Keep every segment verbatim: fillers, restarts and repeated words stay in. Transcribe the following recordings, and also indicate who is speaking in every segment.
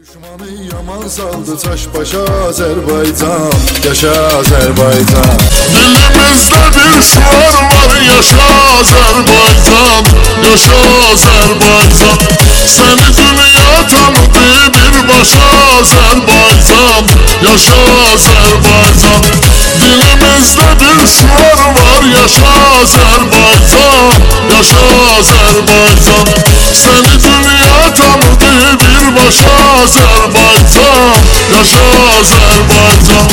Speaker 1: Düşmanı yaman saldı taş başa Azerbaycan, yaşa Azerbaycan.
Speaker 2: Dilimizde bir şuar var, yaşa Azerbaycan, yaşa Azerbaycan. Seni dünya tanıdı birbaşa Azerbaycan, yaşa Azerbaycan. Dilimizde bir şuar var, yaşa Azerbaycan, yaşa Azerbaycan. Seni dünya tanıdı birbaşa Azerbaycan, yaşa Azerbaycan.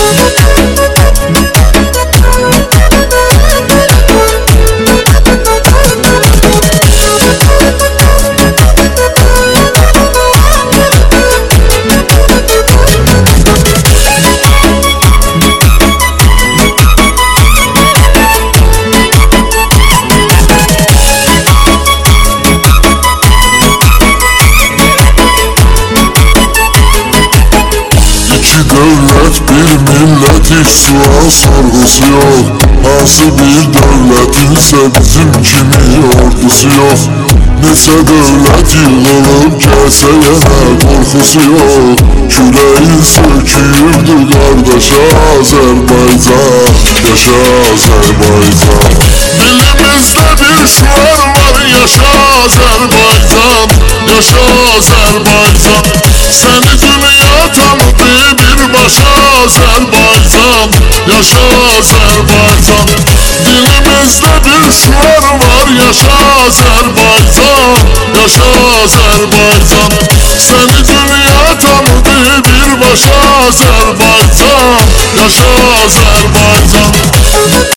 Speaker 2: Devlet bir millet, hiç sual sorgusu yok. Hansı bir devletinse bizim kimi ordusu yok. Neçə devlet yığılıb gəlsə yenə qorxusu yok. Küreği sökürdü qardaşa Azerbaycan, yaşa Azerbaycan. Dilimizde bir şuar var, yaşa Azerbaycan, yaşa Azerbaycan. Seni dünya tanıdı birbaşa Azerbaycan, yaşa Azerbaycan. Dilimizde bir şuar var, yaşa Azerbaycan, yaşa Azerbaycan. Seni dünya tanıdı birbaşa Azerbaycan, yaşa Azerbaycan.